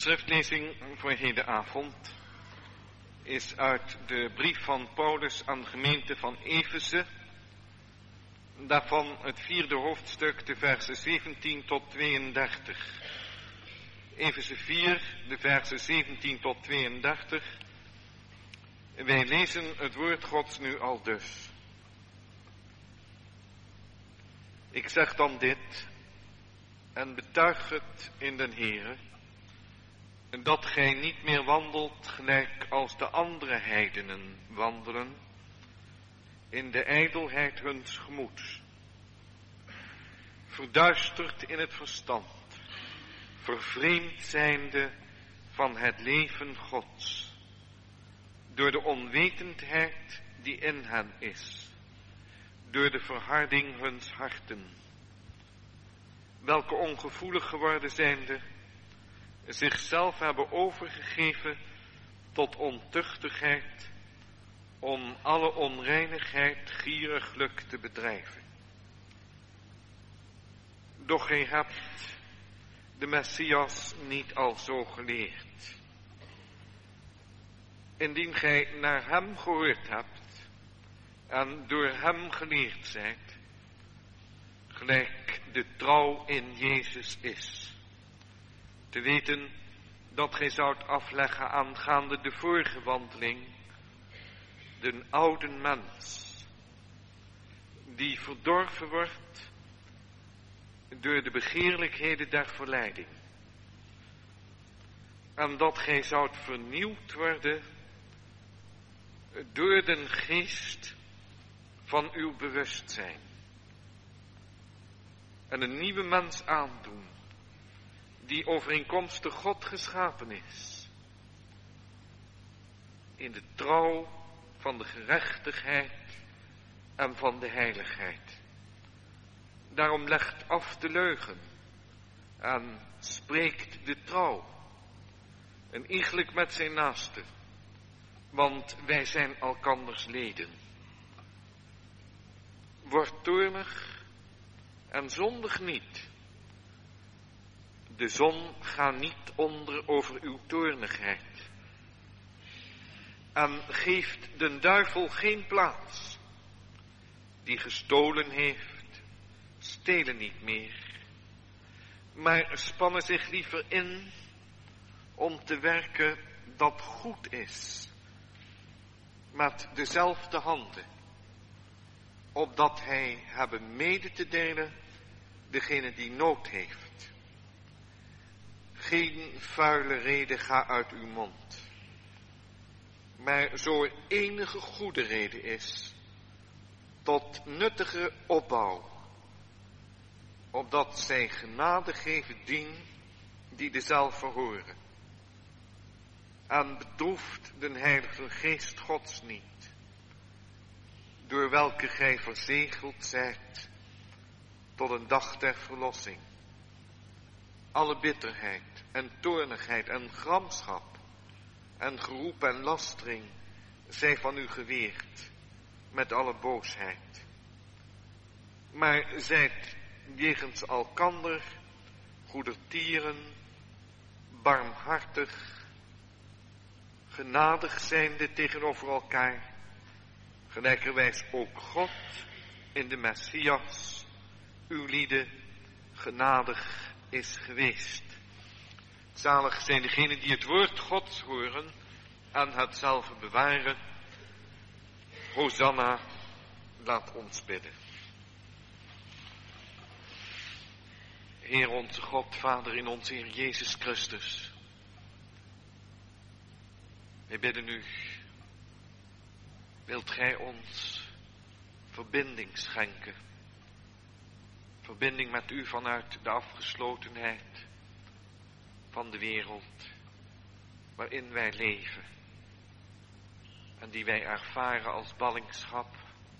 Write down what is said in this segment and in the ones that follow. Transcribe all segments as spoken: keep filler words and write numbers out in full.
schriftlezing voor hedenavond is uit de brief van Paulus aan de gemeente van Efeze, daarvan het vierde hoofdstuk, de versen zeventien tot tweeëndertig. Efeze vier, de versen zeventien tot tweeëndertig. Wij lezen het woord Gods nu al dus. Ik zeg dan dit en betuig het in den Heere, dat gij niet meer wandelt gelijk als de andere heidenen wandelen, in de ijdelheid huns gemoeds, verduisterd in het verstand, vervreemd zijnde van het leven Gods, door de onwetendheid die in hen is, door de verharding huns harten, welke ongevoelig geworden zijnde, zichzelf hebben overgegeven tot ontuchtigheid, om alle onreinigheid gieriglijk te bedrijven. Doch gij hebt de Messias niet al zo geleerd. Indien gij naar hem gehoord hebt en door hem geleerd zijt, gelijk de trouw in Jezus is, te weten dat gij zoudt afleggen aangaande de vorige wandeling, de oude mens, die verdorven wordt door de begeerlijkheden der verleiding, en dat gij zoudt vernieuwd worden door den geest van uw bewustzijn, en een nieuwe mens aandoen, die overeenkomstig God geschapen is, in de trouw van de gerechtigheid en van de heiligheid. Daarom legt af de leugen en spreekt de trouw, en iegelijk met zijn naaste, want wij zijn elkanders leden. Word toornig en zondig niet. De zon gaat niet onder over uw toornigheid. En geeft den duivel geen plaats. Die gestolen heeft, stelen niet meer. Maar spannen zich liever in om te werken dat goed is. Met dezelfde handen. Opdat hij hebben mede te delen degene die nood heeft. Geen vuile reden ga uit uw mond. Maar zo er enige goede reden is, tot nuttige opbouw, opdat zij genade geven dien die dezelfde horen. En bedroeft den Heilige Geest Gods niet, door welke gij verzegeld zijt tot een dag der verlossing. Alle bitterheid en toornigheid en gramschap en geroep en lastering zij van u geweerd met alle boosheid. Maar zijt jegens elkander goedertieren, barmhartig, genadig zijnde tegenover elkaar, gelijkerwijs ook God in de Messias uw lieden genadig is geweest. Zalig zijn degenen die het woord Gods horen en hetzelfde bewaren. Hosanna, laat ons bidden. Heer onze God, Vader in onze Heer Jezus Christus. Wij bidden u, wilt gij ons verbinding schenken. Verbinding met u vanuit de afgeslotenheid van de wereld waarin wij leven. En die wij ervaren als ballingschap.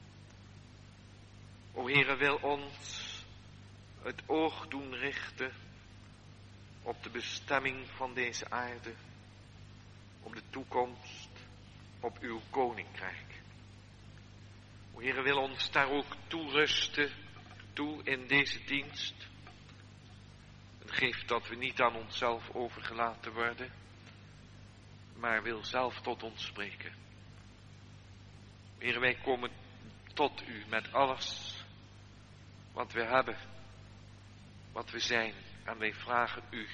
O Heere, wil ons het oog doen richten op de bestemming van deze aarde. Op de toekomst, op uw koninkrijk. O Heere, wil ons daar ook toerusten toe in deze dienst. Geef dat we niet aan onszelf overgelaten worden, maar wil zelf tot ons spreken. Heer, wij komen tot u met alles wat we hebben, wat we zijn. En wij vragen u,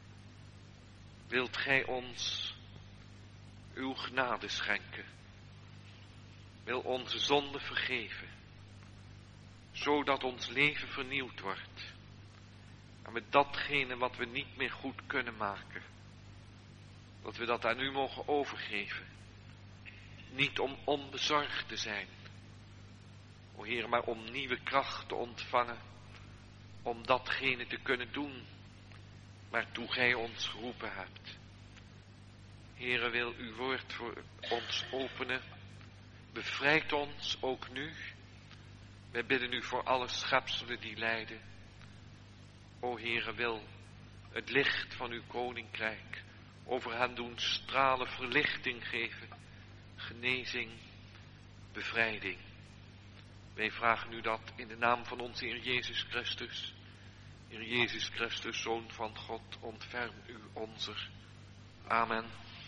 wilt gij ons uw genade schenken? Wil onze zonde vergeven, zodat ons leven vernieuwd wordt. En met datgene wat we niet meer goed kunnen maken, dat we dat aan u mogen overgeven. Niet om onbezorgd te zijn, o Heer, maar om nieuwe kracht te ontvangen, om datgene te kunnen doen waartoe gij ons geroepen hebt. Heere, wil uw woord voor ons openen, bevrijd ons ook nu. Wij bidden u voor alle schepselen die lijden. O Heere, wil het licht van uw koninkrijk over hen doen stralen, verlichting geven, genezing, bevrijding. Wij vragen u dat in de naam van onze Heer Jezus Christus. Heer Jezus Christus, Zoon van God, ontferm u onzer. Amen.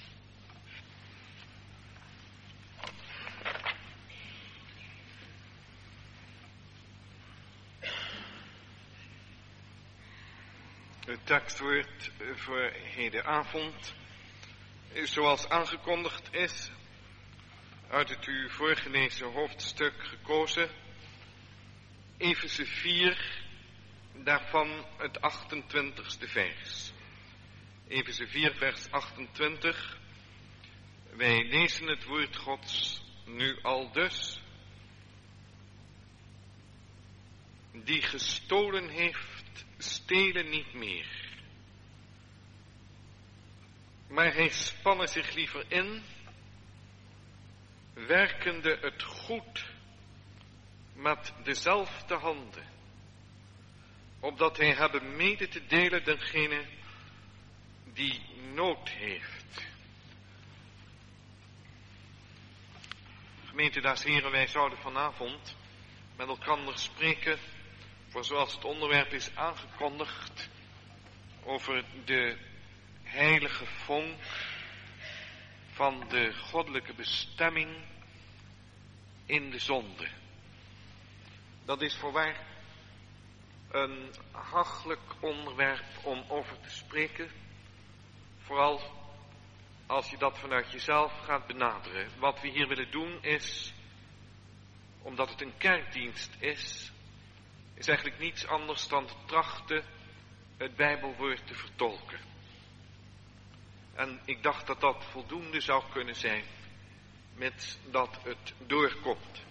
Het tekstwoord voor hedenavond, zoals aangekondigd is, uit het u voorgelezen hoofdstuk gekozen, Efeze vier, daarvan het achtentwintigste vers. Efeze vier, vers achtentwintig. Wij lezen het woord Gods nu al dus. Die gestolen heeft, stelen niet meer. Maar hij spannen zich liever in, werkende het goed met dezelfde handen, opdat hij hebben mede te delen dengene die nood heeft. Gemeente des Heren, wij zouden vanavond met elkaar spreken, voor zoals het onderwerp is aangekondigd, over de heilige vonk van de goddelijke bestemming in de zonde. Dat is voorwaar een hachelijk onderwerp om over te spreken, vooral als je dat vanuit jezelf gaat benaderen. Wat we hier willen doen is, omdat het een kerkdienst is, is eigenlijk niets anders dan te trachten het Bijbelwoord te vertolken. En ik dacht dat dat voldoende zou kunnen zijn, met dat het doorkomt.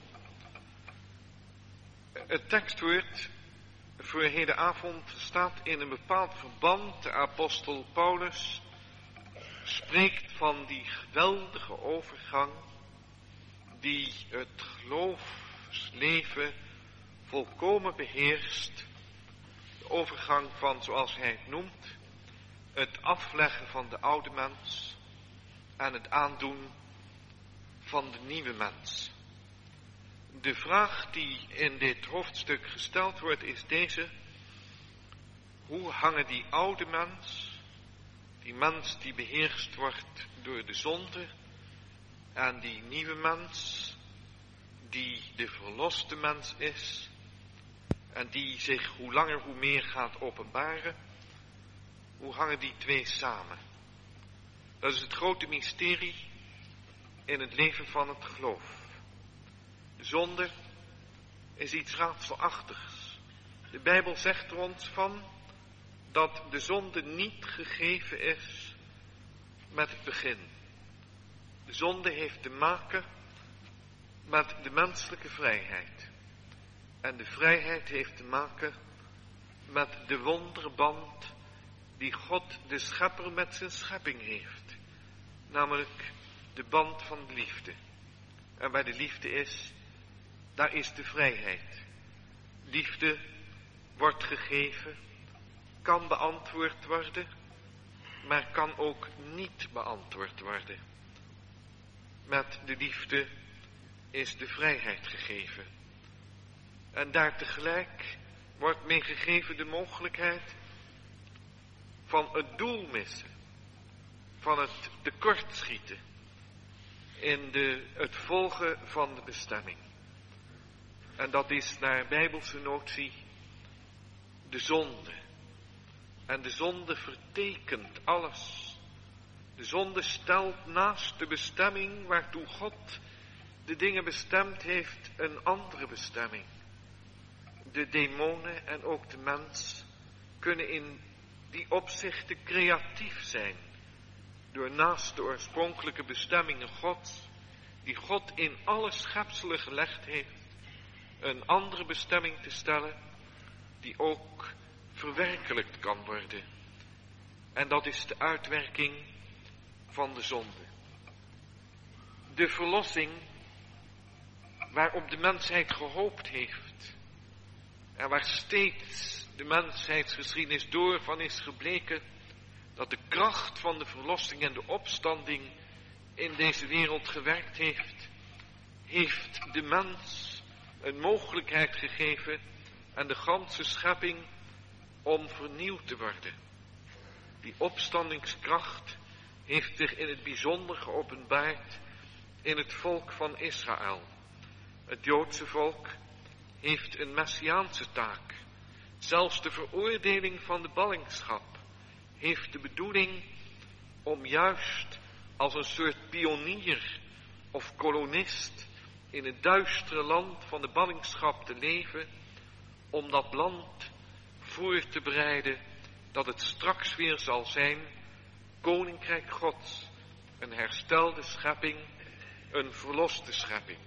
Het tekstwoord voor hedenavond staat in een bepaald verband. De apostel Paulus spreekt van die geweldige overgang die het geloofsleven volkomen beheerst. De overgang van, zoals hij het noemt, het afleggen van de oude mens en het aandoen van de nieuwe mens. De vraag die in dit hoofdstuk gesteld wordt is deze: hoe hangen die oude mens, die mens die beheerst wordt door de zonde, en die nieuwe mens, die de verloste mens is en die zich hoe langer hoe meer gaat openbaren, hoe hangen die twee samen? Dat is het grote mysterie in het leven van het geloof. De zonde is iets raadselachtigs. De Bijbel zegt er ons van dat de zonde niet gegeven is met het begin. De zonde heeft te maken met de menselijke vrijheid. En de vrijheid heeft te maken met de wonderband die God de schepper met zijn schepping heeft. Namelijk de band van de liefde. En waar de liefde is, daar is de vrijheid. Liefde wordt gegeven, kan beantwoord worden, maar kan ook niet beantwoord worden. Met de liefde is de vrijheid gegeven. En daar tegelijk wordt mee gegeven de mogelijkheid van het doel missen, van het tekortschieten in de, het volgen van de bestemming. En dat is naar bijbelse notie de zonde. En de zonde vertekent alles. De zonde stelt naast de bestemming waartoe God de dingen bestemd heeft een andere bestemming. De demonen en ook de mens kunnen in die opzichten creatief zijn. Door naast de oorspronkelijke bestemmingen Gods, die God in alle schepselen gelegd heeft, een andere bestemming te stellen, die ook verwerkelijkt kan worden. En dat is de uitwerking van de zonde. De verlossing waarop de mensheid gehoopt heeft, en waar steeds de mensheidsgeschiedenis door van is gebleken, dat de kracht van de verlossing en de opstanding in deze wereld gewerkt heeft, heeft de mens een mogelijkheid gegeven en de ganse schepping om vernieuwd te worden. Die opstandingskracht heeft zich in het bijzonder geopenbaard in het volk van Israël. Het Joodse volk heeft een messiaanse taak. Zelfs de veroordeling van de ballingschap heeft de bedoeling om juist als een soort pionier of kolonist in het duistere land van de ballingschap te leven, om dat land voor te bereiden dat het straks weer zal zijn, koninkrijk Gods, een herstelde schepping, een verloste schepping.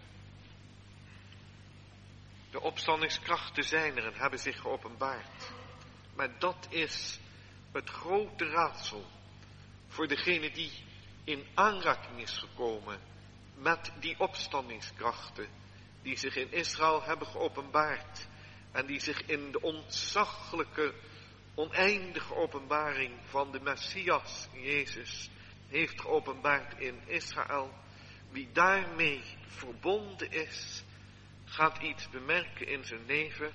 De opstandingskrachten zijn er en hebben zich geopenbaard. Maar dat is het grote raadsel voor degene die in aanraking is gekomen met die opstandingskrachten die zich in Israël hebben geopenbaard en die zich in de ontzaglijke, oneindige openbaring van de Messias, Jezus, heeft geopenbaard in Israël. Wie daarmee verbonden is, gaat iets bemerken in zijn leven,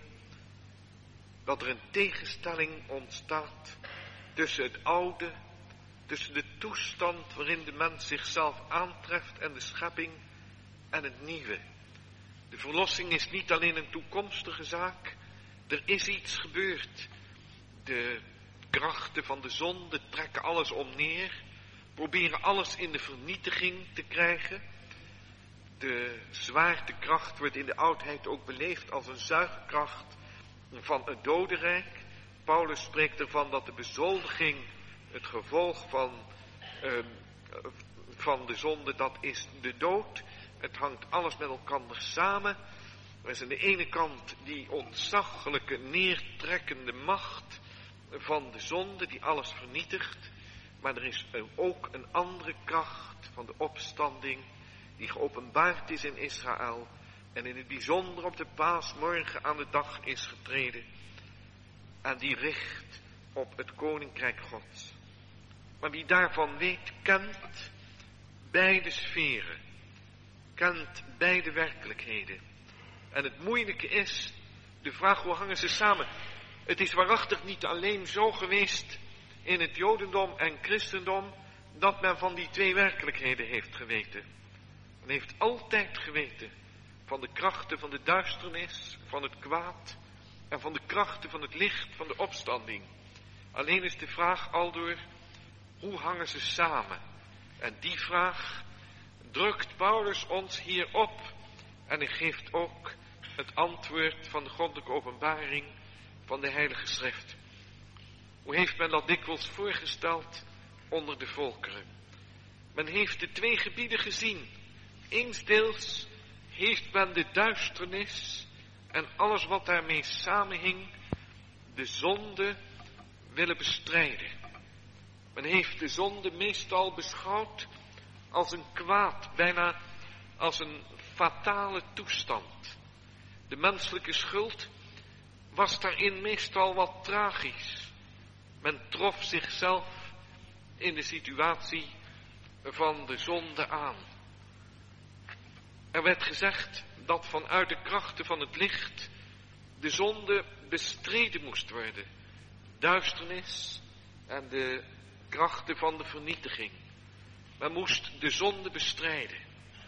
dat er een tegenstelling ontstaat tussen het oude, tussen de toestand waarin de mens zichzelf aantreft en de schepping en het nieuwe. De verlossing is niet alleen een toekomstige zaak, er is iets gebeurd. De krachten van de zonde trekken alles om neer, proberen alles in de vernietiging te krijgen. De zwaartekracht wordt in de oudheid ook beleefd als een zuigkracht van het dodenrijk. Paulus spreekt ervan dat de bezoldiging, het gevolg van, uh, van de zonde, dat is de dood. Het hangt alles met elkaar samen. Er is aan de ene kant die ontzaglijke neertrekkende macht van de zonde die alles vernietigt. Maar er is ook een andere kracht van de opstanding die geopenbaard is in Israël en in het bijzonder op de paasmorgen aan de dag is getreden. En die richt op het koninkrijk Gods. Maar wie daarvan weet, kent beide sferen, kent beide werkelijkheden. En het moeilijke is de vraag, hoe hangen ze samen? Het is waarachtig niet alleen zo geweest in het Jodendom en Christendom dat men van die twee werkelijkheden heeft geweten. Men heeft altijd geweten van de krachten van de duisternis, van het kwaad en van de krachten van het licht, van de opstanding. Alleen is de vraag aldoor, hoe hangen ze samen? En die vraag drukt Paulus ons hier op en hij geeft ook het antwoord van de goddelijke openbaring van de Heilige Schrift. Hoe heeft men dat dikwijls voorgesteld onder de volkeren? Men heeft de twee gebieden gezien. Eensdeels heeft men de duisternis en alles wat daarmee samenhing, de zonde, willen bestrijden. Men heeft de zonde meestal beschouwd als een kwaad, bijna als een fatale toestand. De menselijke schuld was daarin meestal wat tragisch. Men trof zichzelf in de situatie van de zonde aan. Er werd gezegd dat vanuit de krachten van het licht de zonde bestreden moest worden. Duisternis en de krachten van de vernietiging. Men moest de zonde bestrijden.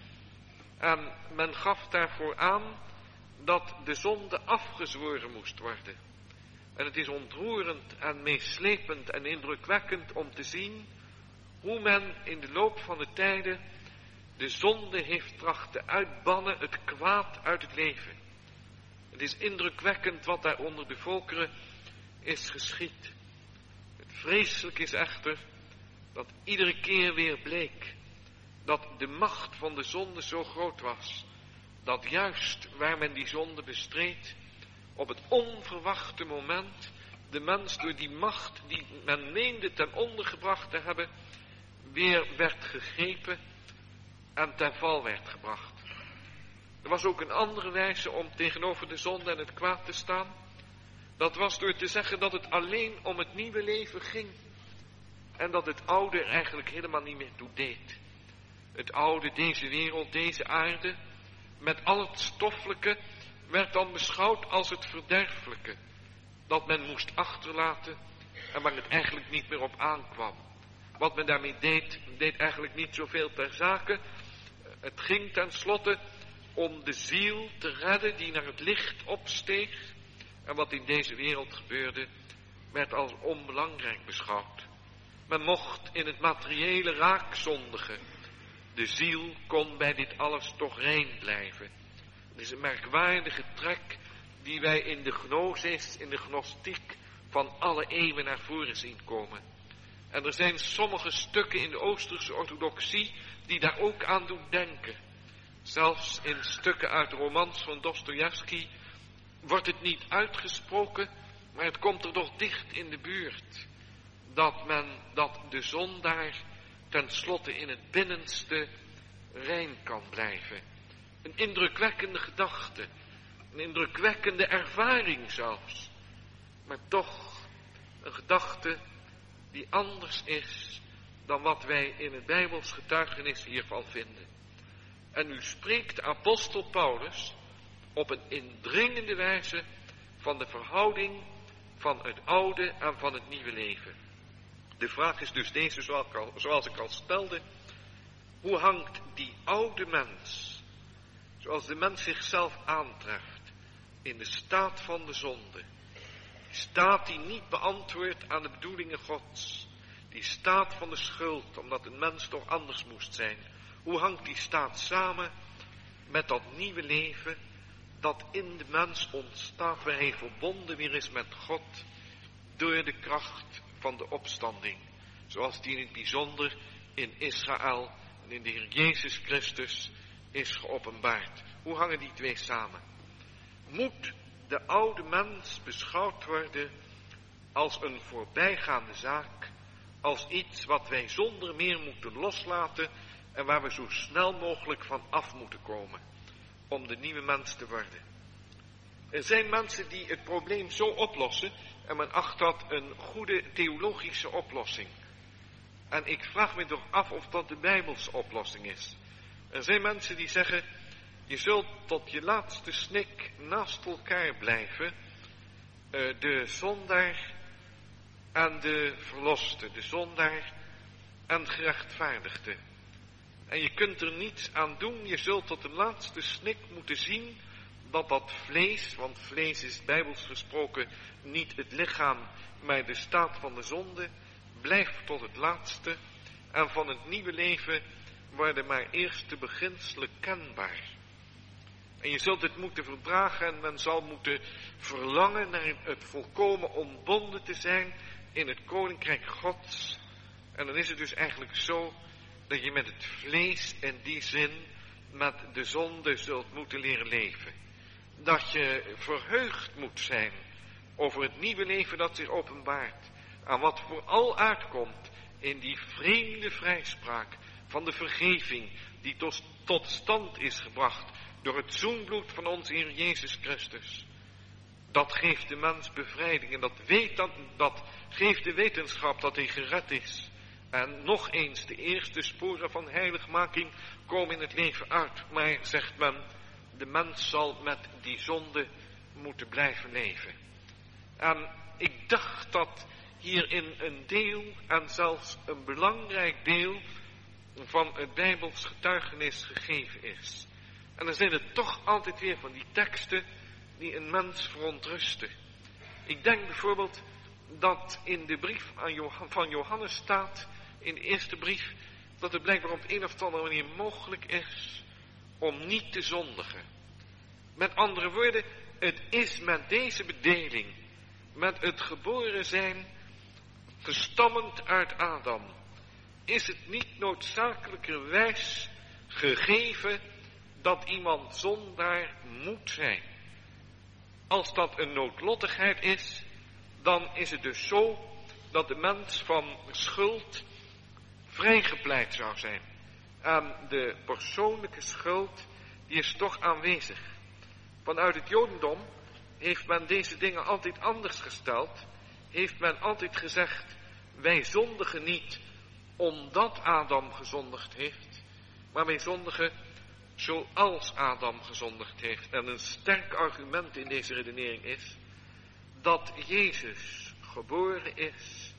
En men gaf daarvoor aan dat de zonde afgezworen moest worden. En het is ontroerend en meeslepend en indrukwekkend om te zien hoe men in de loop van de tijden de zonde heeft trachten uitbannen, het kwaad uit het leven. Het is indrukwekkend wat daar onder de volkeren is geschied. Het vreselijk is echter dat iedere keer weer bleek dat de macht van de zonde zo groot was, dat juist waar men die zonde bestreed, op het onverwachte moment de mens door die macht die men meende ten onder gebracht te hebben, weer werd gegrepen en ten val werd gebracht. Er was ook een andere wijze om tegenover de zonde en het kwaad te staan. Dat was door te zeggen dat het alleen om het nieuwe leven ging en dat het oude er eigenlijk helemaal niet meer toe deed. Het oude, deze wereld, deze aarde, met al het stoffelijke, werd dan beschouwd als het verderfelijke, dat men moest achterlaten en waar het eigenlijk niet meer op aankwam. Wat men daarmee deed, deed eigenlijk niet zoveel ter zake. Het ging tenslotte om de ziel te redden die naar het licht opsteeg. En wat in deze wereld gebeurde, werd als onbelangrijk beschouwd. Men mocht in het materiële raak zondigen. De ziel kon bij dit alles toch rein blijven. Het is een merkwaardige trek die wij in de gnosis, in de gnostiek van alle eeuwen naar voren zien komen. En er zijn sommige stukken in de Oosterse orthodoxie die daar ook aan doen denken. Zelfs in stukken uit de romans van Dostojevski wordt het niet uitgesproken, maar het komt er toch dicht in de buurt. Dat men, dat de zondaar tenslotte in het binnenste rein kan blijven. Een indrukwekkende gedachte, een indrukwekkende ervaring zelfs. Maar toch een gedachte die anders is dan wat wij in het Bijbels getuigenis hiervan vinden. En nu spreekt de apostel Paulus op een indringende wijze van de verhouding van het oude en van het nieuwe leven. De vraag is dus deze, zoals ik al, zoals ik al stelde. Hoe hangt die oude mens, zoals de mens zichzelf aantreft, in de staat van de zonde? Die staat die niet beantwoordt aan de bedoelingen Gods. Die staat van de schuld, omdat een mens toch anders moest zijn. Hoe hangt die staat samen met dat nieuwe leven dat in de mens ontstaat, waar hij verbonden weer is met God door de kracht van de opstanding, zoals die in het bijzonder in Israël en in de Heer Jezus Christus is geopenbaard. Hoe hangen die twee samen? Moet de oude mens beschouwd worden als een voorbijgaande zaak, als iets wat wij zonder meer moeten loslaten en waar we zo snel mogelijk van af moeten komen, om de nieuwe mens te worden? Er zijn mensen die het probleem zo oplossen en men acht dat een goede theologische oplossing. En ik vraag me toch af of dat de Bijbelse oplossing is. Er zijn mensen die zeggen, je zult tot je laatste snik naast elkaar blijven, uh, de zondaar en de verloste, de zondaar en de gerechtvaardigde. En je kunt er niets aan doen, je zult tot de laatste snik moeten zien dat dat vlees, want vlees is bijbels gesproken niet het lichaam, maar de staat van de zonde, blijft tot het laatste. En van het nieuwe leven worden maar eerst de beginselen kenbaar. En je zult het moeten verdragen en men zal moeten verlangen naar het volkomen ontbonden te zijn in het koninkrijk Gods. En dan is het dus eigenlijk zo dat je met het vlees in die zin met de zonde zult moeten leren leven. Dat je verheugd moet zijn over het nieuwe leven dat zich openbaart. Aan wat vooral uitkomt in die vreemde vrijspraak van de vergeving die tot, tot stand is gebracht door het zoenbloed van onze Heer Jezus Christus. Dat geeft de mens bevrijding en dat, weet dat, dat geeft de wetenschap dat hij gered is. En nog eens, de eerste sporen van heiligmaking komen in het leven uit. Maar, zegt men, de mens zal met die zonde moeten blijven leven. En ik dacht dat hierin een deel en zelfs een belangrijk deel van het Bijbels getuigenis gegeven is. En dan zijn er toch altijd weer van die teksten die een mens verontrusten. Ik denk bijvoorbeeld dat in de brief aan Johan, van Johannes staat, in de eerste brief, dat het blijkbaar op een of andere manier mogelijk is om niet te zondigen. Met andere woorden, het is met deze bedeling, met het geboren zijn, gestammend uit Adam, is het niet noodzakelijkerwijs gegeven dat iemand zondaar moet zijn. Als dat een noodlottigheid is, dan is het dus zo dat de mens van schuld vrijgepleit zou zijn. En de persoonlijke schuld, die is toch aanwezig. Vanuit het Jodendom heeft men deze dingen altijd anders gesteld. Heeft men altijd gezegd, wij zondigen niet omdat Adam gezondigd heeft, maar wij zondigen zoals Adam gezondigd heeft. En een sterk argument in deze redenering is dat Jezus geboren is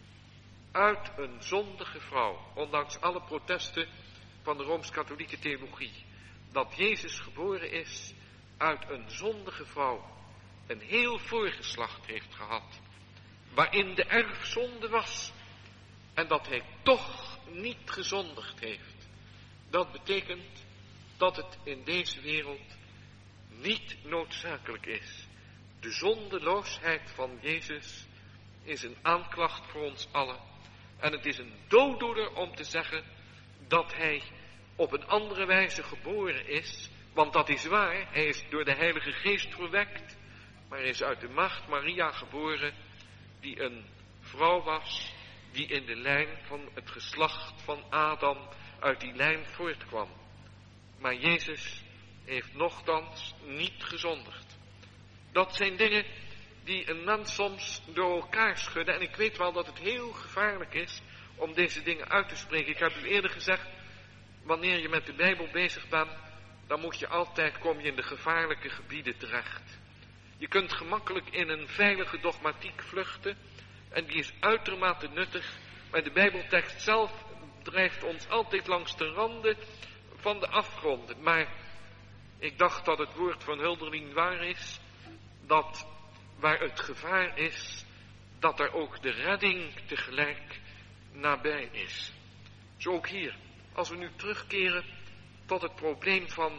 uit een zondige vrouw, ondanks alle protesten van de Rooms-Katholieke theologie. Dat Jezus geboren is uit een zondige vrouw, een heel voorgeslacht heeft gehad, waarin de erfzonde was, en dat hij toch niet gezondigd heeft. Dat betekent dat het in deze wereld niet noodzakelijk is. De zondeloosheid van Jezus is een aanklacht voor ons allen. En het is een dooddoener om te zeggen dat hij op een andere wijze geboren is. Want dat is waar, hij is door de Heilige Geest verwekt. Maar hij is uit de maagd Maria geboren, die een vrouw was, die in de lijn van het geslacht van Adam uit die lijn voortkwam. Maar Jezus heeft nochtans niet gezondigd. Dat zijn dingen die een mens soms door elkaar schudden. En ik weet wel dat het heel gevaarlijk is om deze dingen uit te spreken. Ik heb u eerder gezegd, wanneer je met de Bijbel bezig bent, dan moet je altijd, kom je in de gevaarlijke gebieden terecht. Je kunt gemakkelijk in een veilige dogmatiek vluchten. En die is uitermate nuttig. Maar de Bijbeltekst zelf drijft ons altijd langs de randen van de afgronden. Maar ik dacht dat het woord van Hölderlin waar is. Dat waar het gevaar is, dat er ook de redding tegelijk nabij is. Zo ook hier. Als we nu terugkeren tot het probleem van,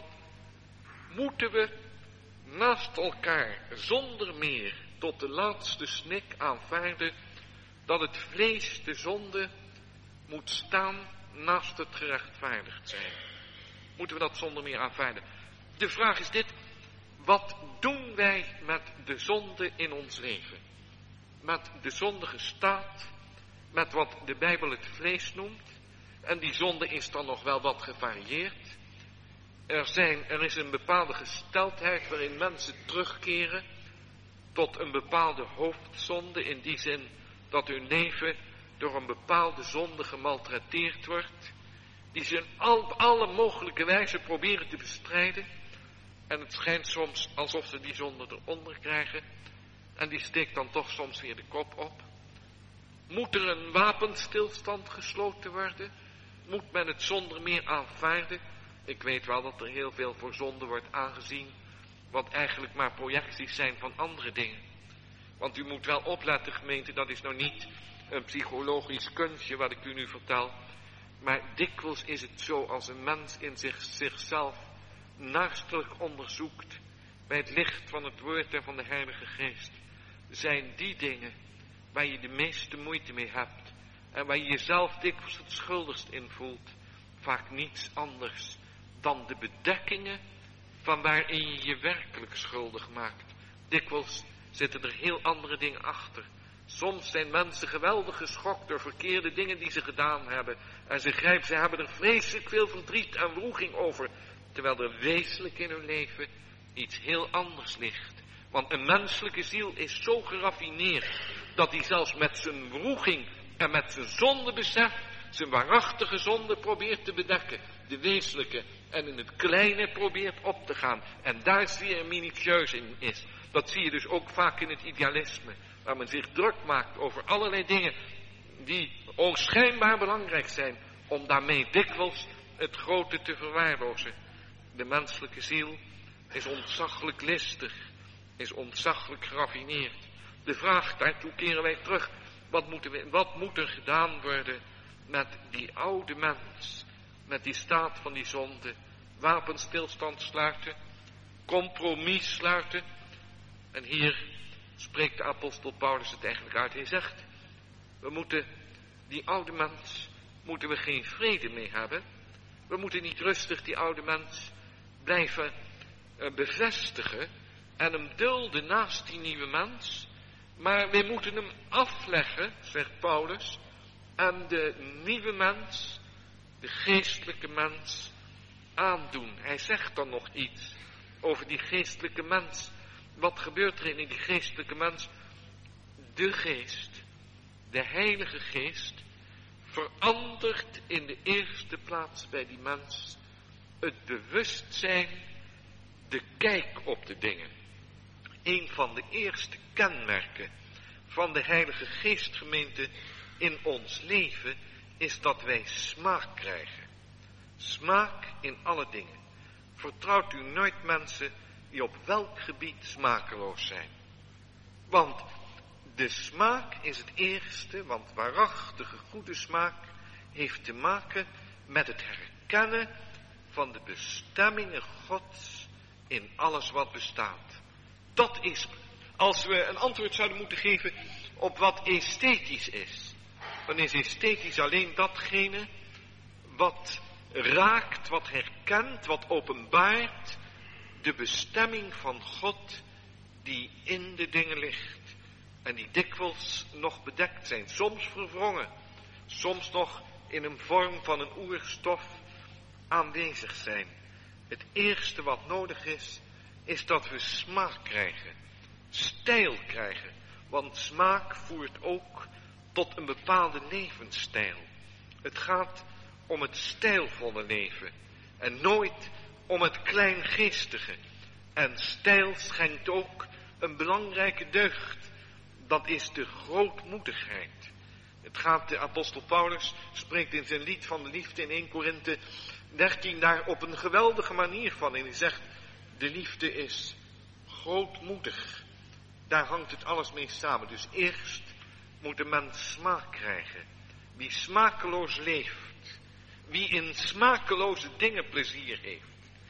moeten we naast elkaar zonder meer tot de laatste snik aanvaarden dat het vlees, de zonde, moet staan naast het gerechtvaardigd zijn? Moeten we dat zonder meer aanvaarden? De vraag is dit: wat doen wij met de zonde in ons leven? Met de zondige staat, met wat de Bijbel het vlees noemt. En die zonde is dan nog wel wat gevarieerd. Er, zijn, er is een bepaalde gesteldheid waarin mensen terugkeren tot een bepaalde hoofdzonde, in die zin dat hun leven door een bepaalde zonde gemaltreteerd wordt, die ze op alle mogelijke wijze proberen te bestrijden. En het schijnt soms alsof ze die zonde eronder krijgen, en die steekt dan toch soms weer de kop op. Moet er een wapenstilstand gesloten worden? Moet men het zonder meer aanvaarden? Ik weet wel dat er heel veel voor zonde wordt aangezien, wat eigenlijk maar projecties zijn van andere dingen. Want u moet wel opletten, gemeente, dat is nou niet een psychologisch kunstje wat ik u nu vertel. Maar dikwijls is het zo, als een mens in zich, zichzelf naarstig onderzoekt, bij het licht van het woord en van de Heilige Geest, zijn die dingen waar je de meeste moeite mee hebt en waar je jezelf dikwijls het schuldigst in voelt, vaak niets anders dan de bedekkingen van waarin je je werkelijk schuldig maakt. Dikwijls zitten er heel andere dingen achter. Soms zijn mensen geweldig geschokt door verkeerde dingen die ze gedaan hebben. En ze grijpen, ze hebben er vreselijk veel verdriet en wroeging over. Terwijl er wezenlijk in hun leven iets heel anders ligt. Want een menselijke ziel is zo geraffineerd dat hij zelfs met zijn wroeging en met zijn zondebesef zijn waarachtige zonde probeert te bedekken. De wezenlijke en in het kleine probeert op te gaan. En daar zeer minutieus in is. Dat zie je dus ook vaak in het idealisme. waar men zich druk maakt over allerlei dingen die onschijnbaar belangrijk zijn, om daarmee dikwijls het grote te verwaarlozen. De menselijke ziel is ontzaglijk listig, is ontzaglijk geraffineerd. De vraag, daartoe keren wij terug, wat, moeten we, wat moet er gedaan worden met die oude mens, met die staat van die zonde? Wapenstilstand sluiten, compromis sluiten. En hier spreekt de apostel Paulus het eigenlijk uit. Hij zegt, we moeten die oude mens, moeten we geen vrede mee hebben. We moeten niet rustig die oude mens blijven uh, bevestigen en hem dulden naast die nieuwe mens. Maar we moeten hem afleggen, zegt Paulus, en de nieuwe mens, de geestelijke mens, aandoen. Hij zegt dan nog iets over die geestelijke mens. Wat gebeurt er in die geestelijke mens? De geest, de heilige geest, verandert in de eerste plaats bij die mens het bewustzijn, de kijk op de dingen. Een van de eerste kenmerken van de Heilige Geestgemeente in ons leven is dat wij smaak krijgen. Smaak in alle dingen. Vertrouwt u nooit mensen die op welk gebied smakeloos zijn. Want de smaak is het eerste, want waarachtige goede smaak heeft te maken met het herkennen van de bestemmingen Gods in alles wat bestaat. Dat is, als we een antwoord zouden moeten geven op wat esthetisch is, dan is esthetisch alleen datgene wat raakt, wat herkent, wat openbaart de bestemming van God die in de dingen ligt. En die dikwijls nog bedekt zijn, soms verwrongen, soms nog in een vorm van een oerstof aanwezig zijn. Het eerste wat nodig is, is dat we smaak krijgen, stijl krijgen. Want smaak voert ook tot een bepaalde levensstijl. Het gaat om het stijlvolle leven en nooit om het kleingeestige. En stijl schenkt ook een belangrijke deugd. Dat is de grootmoedigheid. Het gaat, de apostel Paulus spreekt in zijn lied van de liefde in eerste Korinthe dertien daar op een geweldige manier van. En hij zegt, de liefde is grootmoedig. Daar hangt het alles mee samen. Dus eerst moet de mens smaak krijgen. Wie smakeloos leeft, wie in smakeloze dingen plezier heeft,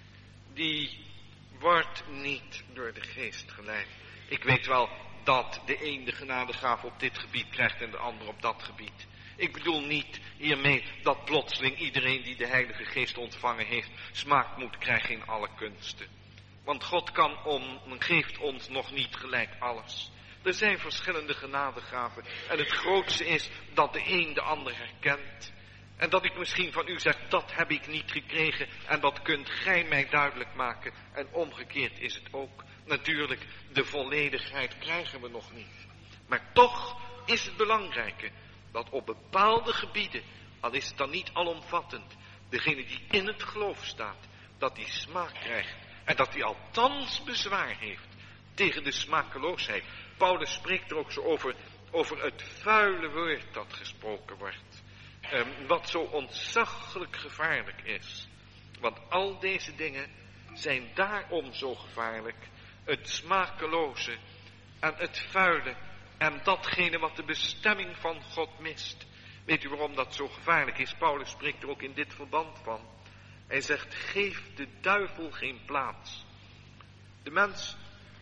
die wordt niet door de geest geleid. Ik weet wel dat de een de genadegave op dit gebied krijgt en de ander op dat gebied. Ik bedoel niet hiermee dat plotseling iedereen die de Heilige Geest ontvangen heeft smaak moet krijgen in alle kunsten. Want God kan om, geeft ons nog niet gelijk alles. Er zijn verschillende genadegaven en het grootste is dat de een de ander herkent. En dat ik misschien van u zeg, dat heb ik niet gekregen en dat kunt gij mij duidelijk maken. En omgekeerd is het ook. Natuurlijk, de volledigheid krijgen we nog niet. Maar toch is het belangrijke dat op bepaalde gebieden, al is het dan niet alomvattend, degene die in het geloof staat, dat die smaak krijgt. En dat die althans bezwaar heeft tegen de smakeloosheid. Paulus spreekt er ook zo over, over het vuile woord dat gesproken wordt. Um, wat zo ontzaglijk gevaarlijk is. Want al deze dingen zijn daarom zo gevaarlijk. Het smakeloze en het vuile en datgene wat de bestemming van God mist. Weet u waarom dat zo gevaarlijk is? Paulus spreekt er ook in dit verband van. Hij zegt, geef de duivel geen plaats. De mens,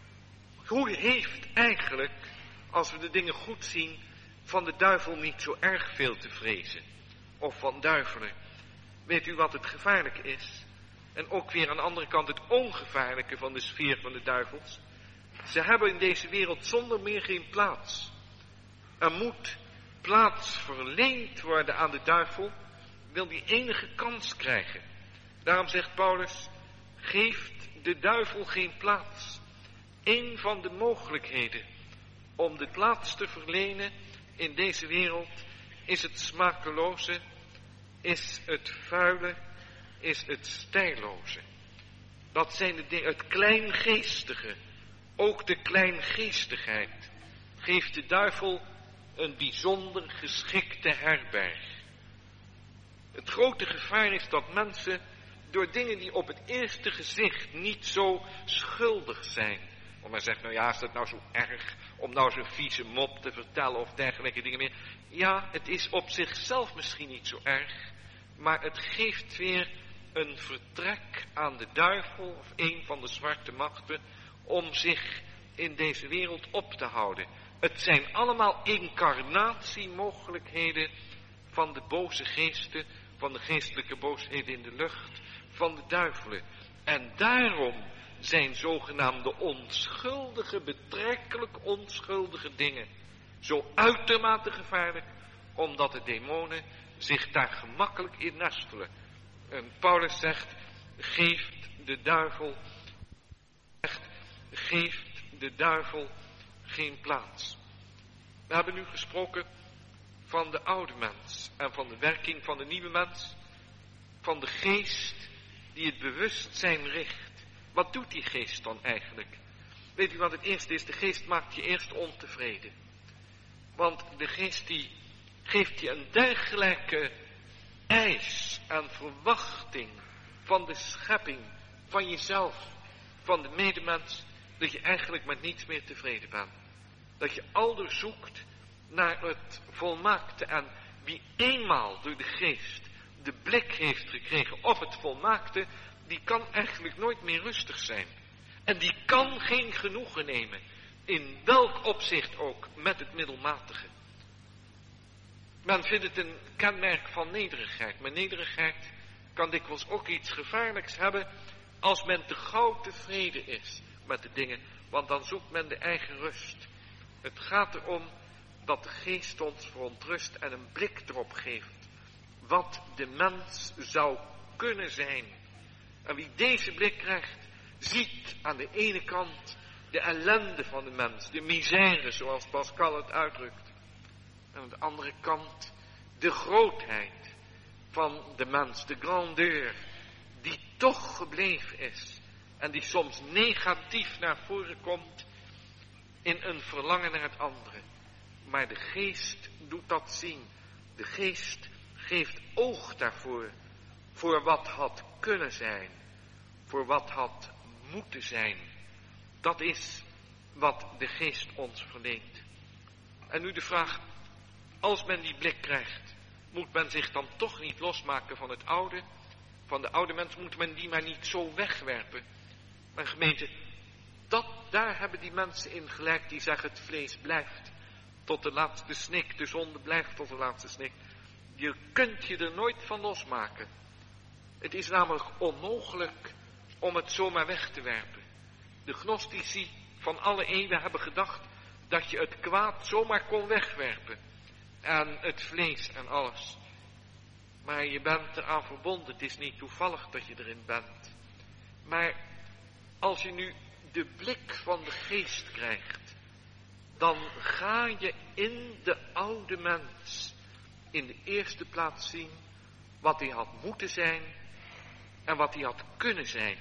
hoe heeft eigenlijk, als we de dingen goed zien, van de duivel niet zo erg veel te vrezen? Of van duivelen. Weet u wat het gevaarlijke is? En ook weer aan de andere kant het ongevaarlijke van de sfeer van de duivels. Ze hebben in deze wereld zonder meer geen plaats. Er moet plaats verleend worden aan de duivel, wil die enige kans krijgen. Daarom zegt Paulus, geeft de duivel geen plaats. Eén van de mogelijkheden om de plaats te verlenen in deze wereld is het smakeloze, is het vuile, is het stijloze. Dat zijn de dingen, het kleingeestige, ook de kleingeestigheid. geeft de duivel een bijzonder geschikte herberg. Het grote gevaar is dat mensen door dingen die op het eerste gezicht niet zo schuldig zijn. Want men zegt, nou ja, is dat nou zo erg om nou zo'n vieze mop te vertellen of dergelijke dingen meer. Ja, het is op zichzelf misschien niet zo erg, maar het geeft weer een vertrek aan de duivel of een van de zwarte machten om zich in deze wereld op te houden. Het zijn allemaal incarnatiemogelijkheden van de boze geesten, van de geestelijke boosheden in de lucht, van de duivelen. En daarom zijn zogenaamde onschuldige, betrekkelijk onschuldige dingen zo uitermate gevaarlijk, omdat de demonen zich daar gemakkelijk in nestelen. En Paulus zegt, geeft de duivel, zegt, geeft de duivel geen plaats. We hebben nu gesproken van de oude mens en van de werking van de nieuwe mens, van de geest die het bewustzijn richt. Wat doet die geest dan eigenlijk? Weet u wat het eerste is? De geest maakt je eerst ontevreden. Want de geest die geeft je een dergelijke eis en verwachting van de schepping, van jezelf, van de medemens, dat je eigenlijk met niets meer tevreden bent. Dat je alders zoekt naar het volmaakte. En wie eenmaal door de geest de blik heeft gekregen op het volmaakte, die kan eigenlijk nooit meer rustig zijn. En die kan geen genoegen nemen, in welk opzicht ook, met het middelmatige. Men vindt het een kenmerk van nederigheid. Maar nederigheid kan dikwijls ook iets gevaarlijks hebben als men te gauw tevreden is met de dingen. Want dan zoekt men de eigen rust. Het gaat erom dat de geest ons verontrust en een blik erop geeft wat de mens zou kunnen zijn. En wie deze blik krijgt, ziet aan de ene kant de ellende van de mens, de misère zoals Pascal het uitdrukt. En aan de andere kant de grootheid van de mens, de grandeur, die toch gebleven is. En die soms negatief naar voren komt in een verlangen naar het andere. Maar de geest doet dat zien. De geest geeft oog daarvoor, voor wat had kunnen zijn, voor wat had moeten zijn. Dat is wat de geest ons verleent. En nu de vraag, als men die blik krijgt, moet men zich dan toch niet losmaken van het oude? Van de oude mens moet men die maar niet zo wegwerpen. Maar gemeente, dat, daar hebben die mensen in gelijk die zeggen het vlees blijft tot de laatste snik, de zonde blijft tot de laatste snik. Je kunt je er nooit van losmaken. Het is namelijk onmogelijk om het zomaar weg te werpen. De gnostici van alle eeuwen hebben gedacht dat je het kwaad zomaar kon wegwerpen. En het vlees en alles. Maar je bent eraan verbonden. Het is niet toevallig dat je erin bent. Maar als je nu de blik van de geest krijgt, dan ga je in de oude mens in de eerste plaats zien wat hij had moeten zijn en wat hij had kunnen zijn.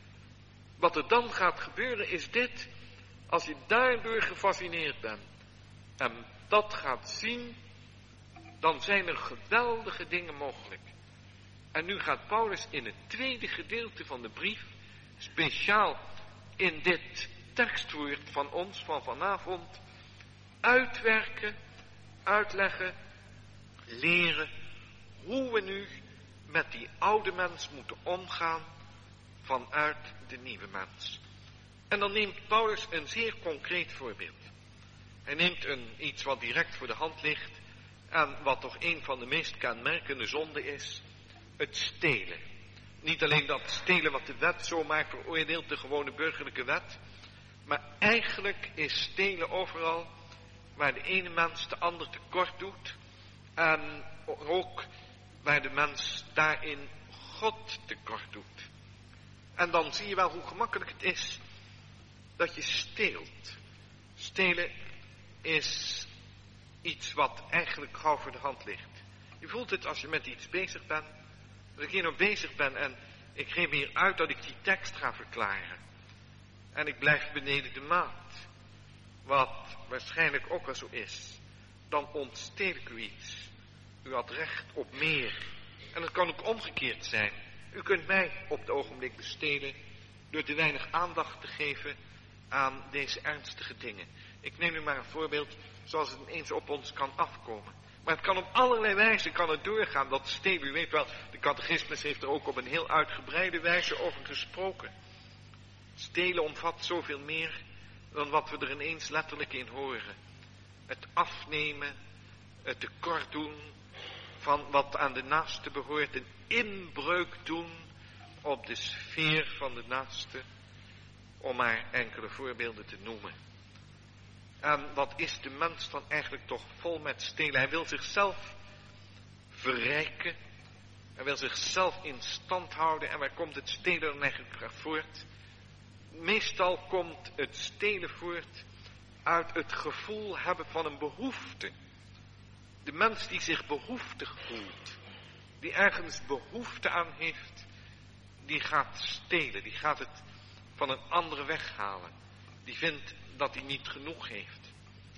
Wat er dan gaat gebeuren is dit, als je daardoor gefascineerd bent en dat gaat zien, dan zijn er geweldige dingen mogelijk. En nu gaat Paulus in het tweede gedeelte van de brief, speciaal in dit tekstwoord van ons van vanavond, uitwerken, uitleggen, leren hoe we nu met die oude mens moeten omgaan vanuit de nieuwe mens. En dan neemt Paulus een zeer concreet voorbeeld. Hij neemt een, iets wat direct voor de hand ligt en wat toch een van de meest kenmerkende zonden is, het stelen. Niet alleen dat stelen wat de wet zomaar veroordeelt, de gewone burgerlijke wet, maar eigenlijk is stelen overal waar de ene mens de ander tekort doet en ook waar de mens daarin God tekort doet. En dan zie je wel hoe gemakkelijk het is dat je steelt. Stelen is iets wat eigenlijk gauw voor de hand ligt. Je voelt het als je met iets bezig bent. Als ik hier nog bezig ben en ik geef hier uit dat ik die tekst ga verklaren. En ik blijf beneden de maat. wat waarschijnlijk ook wel zo is, dan ontsteel ik u iets. U had recht op meer. En het kan ook omgekeerd zijn. U kunt mij op het ogenblik bestelen door te weinig aandacht te geven aan deze ernstige dingen. Ik neem nu maar een voorbeeld zoals het ineens op ons kan afkomen. Maar het kan op allerlei wijzen kan het doorgaan, dat stelen. U weet wel, de catechismus heeft er ook op een heel uitgebreide wijze over gesproken. Stelen omvat zoveel meer dan wat we er ineens letterlijk in horen. Het afnemen, het tekort doen van wat aan de naaste behoort, een inbreuk doen op de sfeer van de naaste, om maar enkele voorbeelden te noemen. En wat is de mens dan eigenlijk toch vol met stelen? Hij wil zichzelf verrijken, hij wil zichzelf in stand houden. En waar komt het stelen dan eigenlijk voort? Meestal komt het stelen voort uit het gevoel hebben van een behoefte. De mens die zich behoeftig voelt, die ergens behoefte aan heeft, die gaat stelen, die gaat het van een andere weghalen. Die vindt dat hij niet genoeg heeft.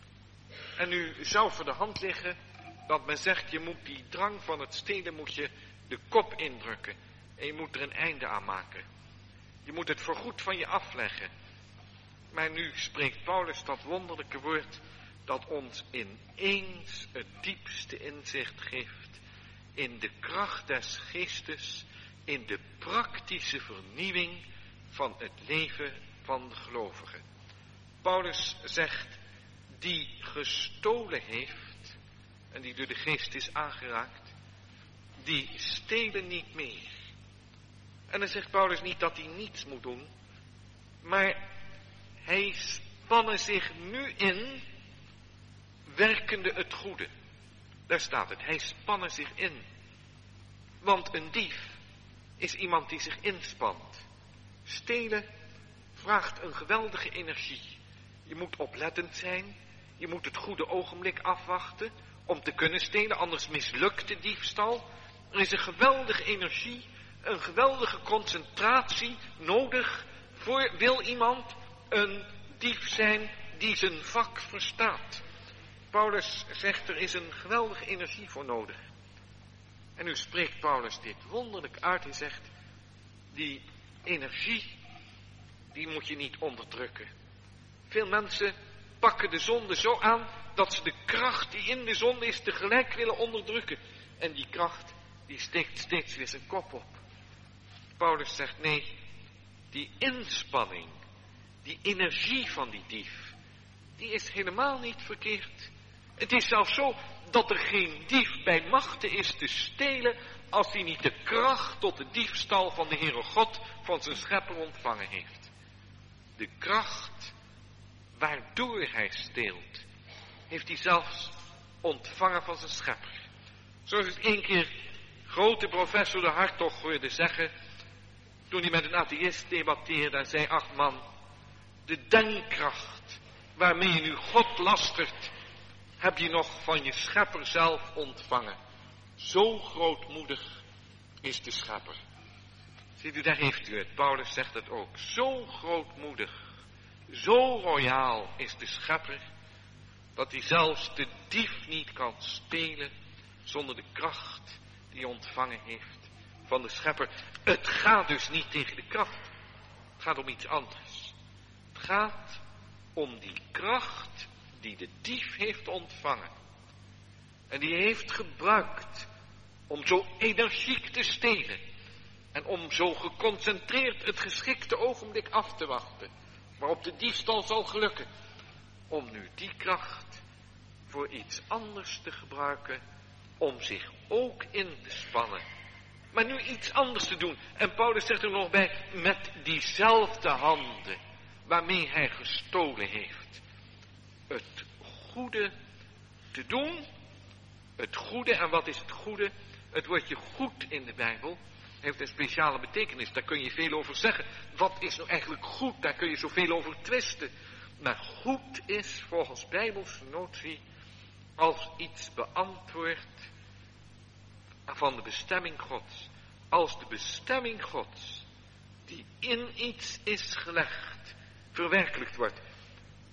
En nu zou voor de hand liggen dat men zegt, je moet die drang van het stelen moet je de kop indrukken. En je moet er een einde aan maken. Je moet het voorgoed van je afleggen. Maar nu spreekt Paulus dat wonderlijke woord dat ons ineens het diepste inzicht geeft in de kracht des geestes, in de praktische vernieuwing van het leven van de gelovigen. Paulus zegt, die gestolen heeft en die door de geest is aangeraakt, die stelen niet meer. En dan zegt Paulus niet dat hij niets moet doen, maar hij spannen zich nu in, werkende het goede. Daar staat het, hij spannen zich in. Want een dief is iemand die zich inspant. Stelen vraagt een geweldige energie. Je moet oplettend zijn, je moet het goede ogenblik afwachten om te kunnen stelen, anders mislukt de diefstal. Er is een geweldige energie, een geweldige concentratie nodig voor, wil iemand een dief zijn die zijn vak verstaat. Paulus zegt, er is een geweldige energie voor nodig. En nu spreekt Paulus dit wonderlijk uit. Hij zegt, die energie, die moet je niet onderdrukken. Veel mensen pakken de zonde zo aan dat ze de kracht die in de zonde is tegelijk willen onderdrukken. En die kracht, die steekt steeds weer zijn kop op. Paulus zegt, nee, die inspanning, die energie van die dief, die is helemaal niet verkeerd. Het is zelfs zo dat er geen dief bij machte is te stelen als hij niet de kracht tot de diefstal van de Heere God, van zijn schepper ontvangen heeft. De kracht waardoor hij steelt, heeft hij zelfs ontvangen van zijn schepper. Zoals het één keer grote professor de Hartog hoorde zeggen, toen hij met een atheïst debatteerde en zei, ach man, de denkkracht waarmee je nu God lastert, heb je nog van je schepper zelf ontvangen. Zo grootmoedig is de schepper. Ziet u, daar heeft u het. Paulus zegt het ook. Zo grootmoedig, zo royaal is de schepper, dat hij zelfs de dief niet kan stelen zonder de kracht die hij ontvangen heeft van de schepper. Het gaat dus niet tegen de kracht. Het gaat om iets anders. Het gaat om die kracht die de dief heeft ontvangen. En die heeft gebruikt om zo energiek te stelen. En om zo geconcentreerd het geschikte ogenblik af te wachten. Waarop de diefstal zal gelukken. Om nu die kracht voor iets anders te gebruiken. Om zich ook in te spannen. Maar nu iets anders te doen. En Paulus zegt er nog bij, met diezelfde handen waarmee hij gestolen heeft. Het goede te doen. Het goede, en wat is het goede? Het woordje goed in de Bijbel heeft een speciale betekenis. Daar kun je veel over zeggen. Wat is nou eigenlijk goed? Daar kun je zoveel over twisten. Maar goed is volgens Bijbelse notie als iets beantwoordt van de bestemming Gods. Als de bestemming Gods die in iets is gelegd verwerkelijkt wordt.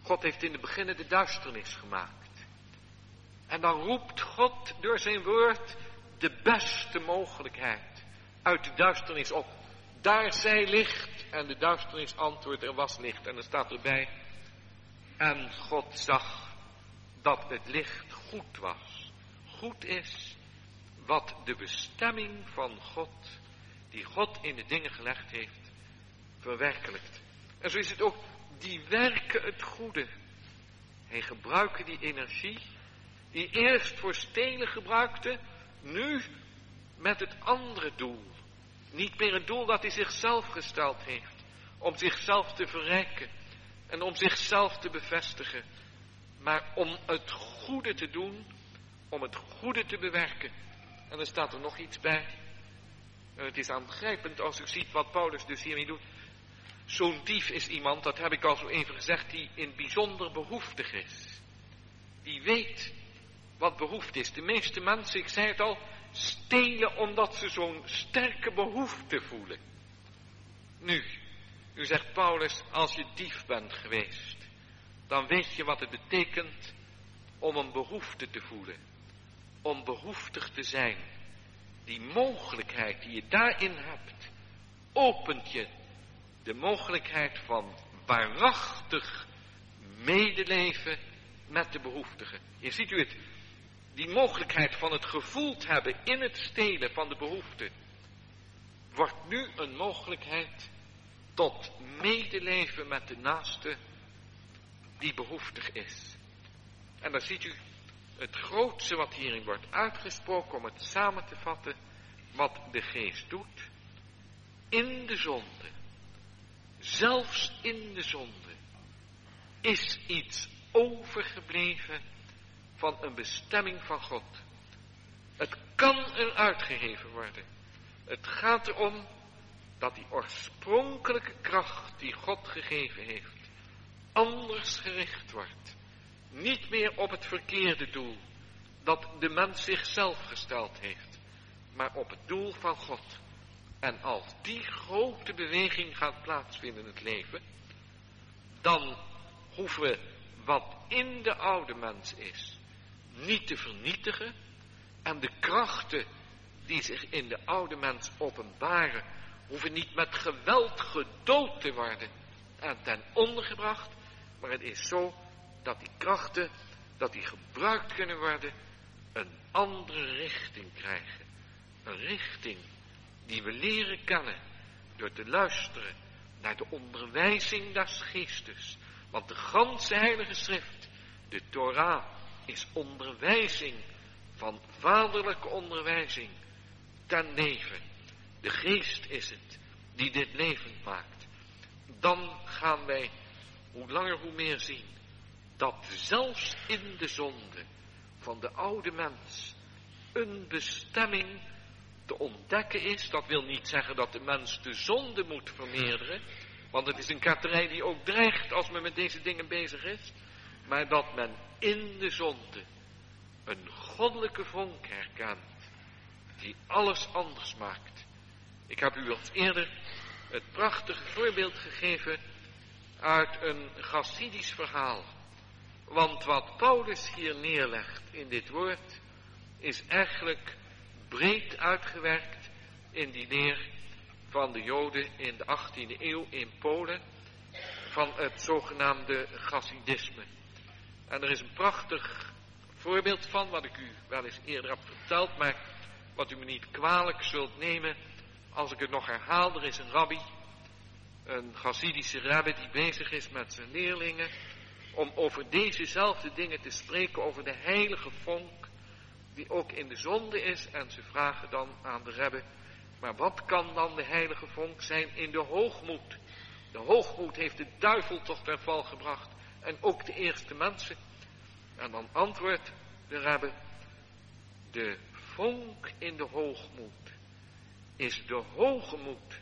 God heeft in het begin de duisternis gemaakt. En dan roept God door zijn woord de beste mogelijkheid uit de duisternis op. Daar zij licht. En de duisternis antwoordt, er was licht. En er staat erbij, en God zag dat het licht goed was. Goed is wat de bestemming van God, die God in de dingen gelegd heeft, verwerkelijkt. En zo is het ook, die werken het goede. Hij gebruikte die energie, die eerst voor stelen gebruikte, nu met het andere doel. Niet meer een doel dat hij zichzelf gesteld heeft, om zichzelf te verrijken en om zichzelf te bevestigen, maar om het goede te doen, om het goede te bewerken. En er staat er nog iets bij. En het is aangrijpend als u ziet wat Paulus dus hiermee doet. Zo'n dief is iemand, dat heb ik al zo even gezegd, die in bijzonder behoeftig is. Die weet wat behoefte is. De meeste mensen, ik zei het al, stelen omdat ze zo'n sterke behoefte voelen. Nu, u zegt Paulus, als je dief bent geweest, dan weet je wat het betekent om een behoefte te voelen. Om behoeftig te zijn. Die mogelijkheid die je daarin hebt, opent je de mogelijkheid van waarachtig medeleven met de behoeftigen. Hier ziet u het, die mogelijkheid van het gevoeld hebben in het stelen van de behoefte, wordt nu een mogelijkheid tot medeleven met de naaste die behoeftig is. En dan ziet u het grootste wat hierin wordt uitgesproken, om het samen te vatten, wat de geest doet, in de zonde, zelfs in de zonde, is iets overgebleven van een bestemming van God. Het kan eruit geheven worden. Het gaat erom dat die oorspronkelijke kracht die God gegeven heeft, anders gericht wordt. Niet meer op het verkeerde doel, dat de mens zichzelf gesteld heeft, maar op het doel van God. En als die grote beweging gaat plaatsvinden in het leven, dan hoeven we wat in de oude mens is, niet te vernietigen. En de krachten die zich in de oude mens openbaren, hoeven niet met geweld gedood te worden en ten onder gebracht. Maar het is zo dat die krachten, dat die gebruikt kunnen worden, een andere richting krijgen. Een richting die we leren kennen door te luisteren naar de onderwijzing des geestes. Want de ganse heilige schrift, de Torah, is onderwijzing van vaderlijke onderwijzing ten leven. De geest is het die dit levend maakt. Dan gaan wij hoe langer hoe meer zien dat zelfs in de zonde van de oude mens een bestemming te ontdekken is. Dat wil niet zeggen dat de mens de zonde moet vermeerderen, want het is een ketterij die ook dreigt als men met deze dingen bezig is, maar dat men in de zonde een goddelijke vonk herkent die alles anders maakt. Ik heb u al eerder het prachtige voorbeeld gegeven uit een Chassidisch verhaal. Want wat Paulus hier neerlegt in dit woord is eigenlijk breed uitgewerkt in die leer van de Joden in de achttiende eeuw in Polen, van het zogenaamde Chassidisme. En er is een prachtig voorbeeld van, wat ik u wel eens eerder heb verteld, maar wat u me niet kwalijk zult nemen als ik het nog herhaal. Er is een rabbi, een Chassidische rabbi, die bezig is met zijn leerlingen om over dezezelfde dingen te spreken, over de heilige vonk die ook in de zonde is. En ze vragen dan aan de rabbi, maar wat kan dan de heilige vonk zijn in de hoogmoed? De hoogmoed heeft de duivel tot ten val gebracht en ook de eerste mensen. En dan antwoordt de rabbi, de vonk in de hoogmoed is de hoogmoed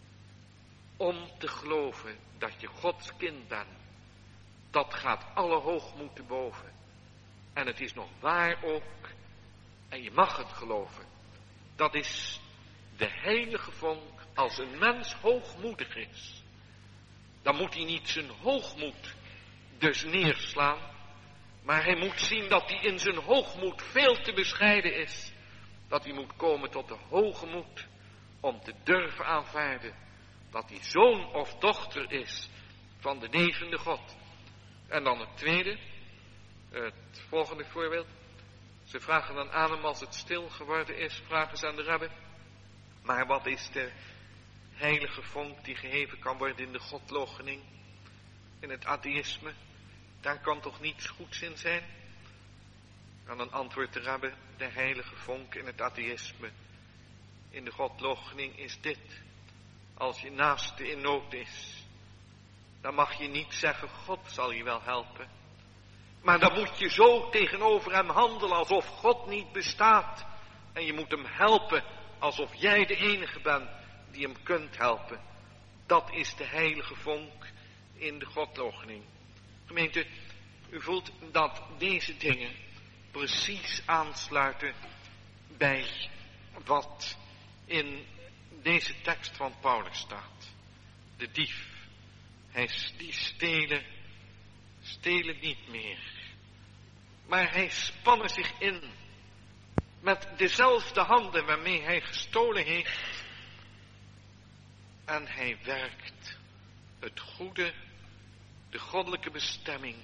om te geloven dat je Gods kind bent. Dat gaat alle hoogmoed te boven. En het is nog waar ook, en je mag het geloven, dat is de heilige vonk. Als een mens hoogmoedig is, dan moet hij niet zijn hoogmoed dus neerslaan. Maar hij moet zien dat hij in zijn hoogmoed veel te bescheiden is. Dat hij moet komen tot de hoge moed om te durven aanvaarden dat hij zoon of dochter is van de levende God. En dan het tweede, het volgende voorbeeld. Ze vragen dan aan hem als het stil geworden is, vragen ze aan de rabbi. Maar wat is de heilige vonk die geheven kan worden in de godloochening, in het atheïsme? Daar kan toch niets goeds in zijn? En dan antwoordt de rabbi, de heilige vonk in het atheïsme, in de godloochening is dit. Als je naaste in nood is, dan mag je niet zeggen, God zal je wel helpen. Maar dan moet je zo tegenover hem handelen alsof God niet bestaat. En je moet hem helpen alsof jij de enige bent die hem kunt helpen. Dat is de heilige vonk in de godloochening. Gemeente, u voelt dat deze dingen precies aansluiten bij wat in deze tekst van Paulus staat. De dief, hij, die stelen, stelen niet meer. Maar hij spannen zich in met dezelfde handen waarmee hij gestolen heeft. En hij werkt het goede, de goddelijke bestemming.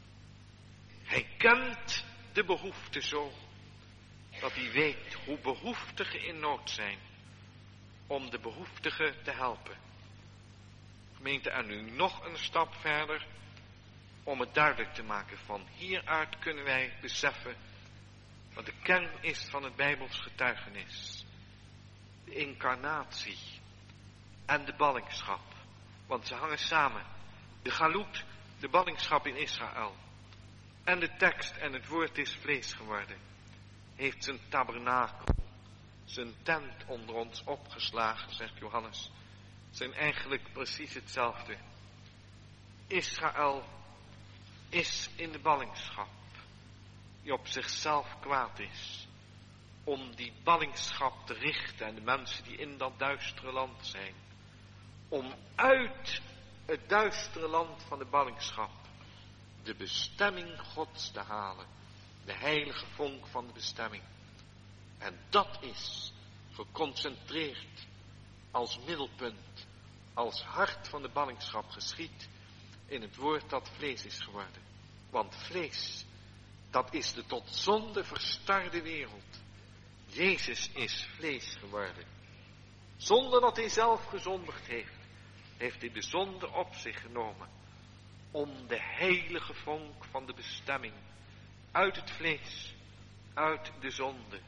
Hij kent de behoefte zo, dat hij weet hoe behoeftigen in nood zijn, om de behoeftigen te helpen. Gemeente, en nu nog een stap verder, om het duidelijk te maken. Van hieruit kunnen wij beseffen wat de kern is van het Bijbels getuigenis. De incarnatie en de ballingschap. Want ze hangen samen. De galut, de ballingschap in Israël. En de tekst en het woord is vlees geworden. Heeft zijn tabernakel, zijn tent onder ons opgeslagen, zegt Johannes. Zijn eigenlijk precies hetzelfde. Israël is in de ballingschap, die op zichzelf kwaad is, om die ballingschap te richten en de mensen die in dat duistere land zijn, om uit het duistere land van de ballingschap de bestemming Gods te halen, de heilige vonk van de bestemming. En dat is geconcentreerd als middelpunt, als hart van de ballingschap geschied in het woord dat vlees is geworden. Want vlees, dat is de tot zonde verstarde wereld. Jezus is vlees geworden. Zonder dat hij zelf gezondigd heeft, heeft hij de zonde op zich genomen. Om de heilige vonk van de bestemming uit het vlees, uit de zonde,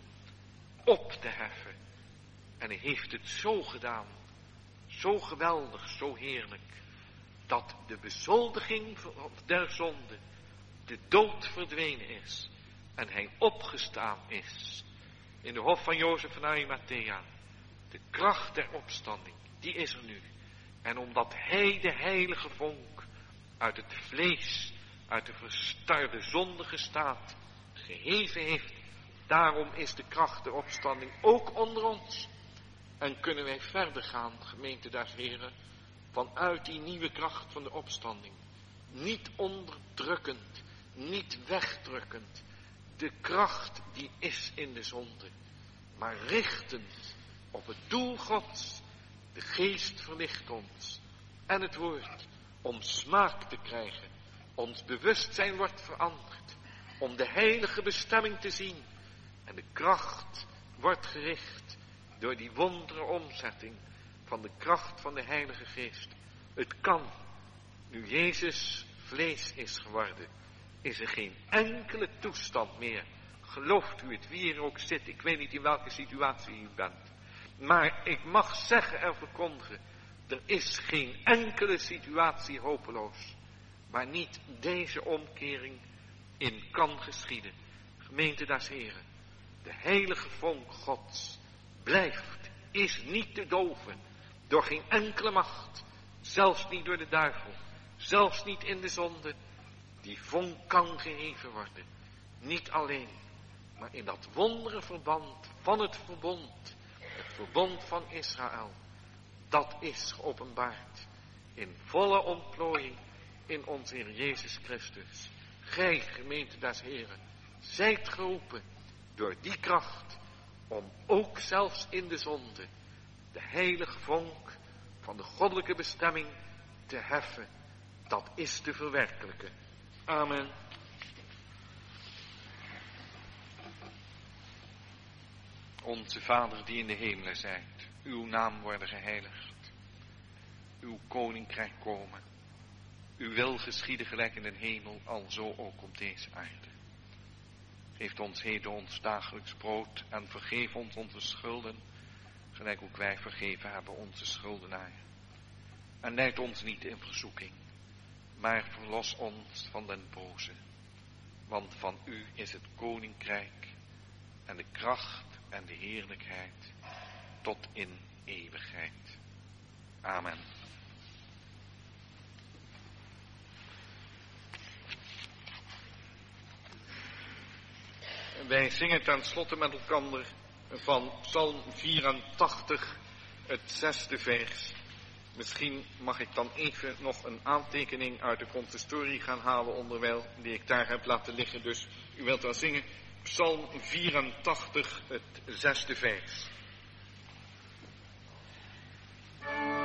op te heffen. En hij heeft het zo gedaan, zo geweldig, zo heerlijk, dat de bezoldiging der zonde, de dood verdwenen is en hij opgestaan is. In de hof van Jozef en Arimathea, de kracht der opstanding, die is er nu. En omdat hij de heilige vonk uit het vlees, uit de verstarde zondige staat geheven heeft, daarom is de kracht der opstanding ook onder ons. En kunnen wij verder gaan, gemeente des Heren, vanuit die nieuwe kracht van de opstanding. Niet onderdrukkend, niet wegdrukkend. De kracht die is in de zonde. Maar richtend op het doel Gods. De geest verlicht ons. En het woord om smaak te krijgen. Ons bewustzijn wordt veranderd. Om de heilige bestemming te zien. En de kracht wordt gericht door die wondere omzetting van de kracht van de Heilige Geest. Het kan, nu Jezus vlees is geworden, is er geen enkele toestand meer. Gelooft u het, wie er ook zit, ik weet niet in welke situatie u bent. Maar ik mag zeggen en verkondigen, er is geen enkele situatie hopeloos, waar niet deze omkering in kan geschieden. Gemeente des Heren, de heilige vonk Gods blijft, is niet te doven door geen enkele macht, zelfs niet door de duivel, zelfs niet in de zonde. Die vonk kan geheven worden, niet alleen, maar in dat wondere verband van het verbond, het verbond van Israël, dat is geopenbaard in volle ontplooiing in onze Heer Jezus Christus. Gij, gemeente des Heren, zijt geroepen door die kracht om ook zelfs in de zonde de heilige vonk van de goddelijke bestemming te heffen. Dat is te verwerkelijken. Amen. Onze Vader die in de hemelen zijt, uw naam worden geheiligd. Uw koninkrijk komen. Uw wil geschieden gelijk in de hemel, alzo ook op deze aarde. Geef ons heden ons dagelijks brood en vergeef ons onze schulden, gelijk ook wij vergeven hebben onze schuldenaren. En leid ons niet in verzoeking, maar verlos ons van den boze. Want van u is het koninkrijk en de kracht en de heerlijkheid tot in eeuwigheid. Amen. Wij zingen ten slotte met elkaar van Psalm vierentachtig, het zesde vers. Misschien mag ik dan even nog een aantekening uit de consistorie gaan halen onderwijl, die ik daar heb laten liggen. Dus u wilt dan zingen Psalm vierentachtig, het zesde vers.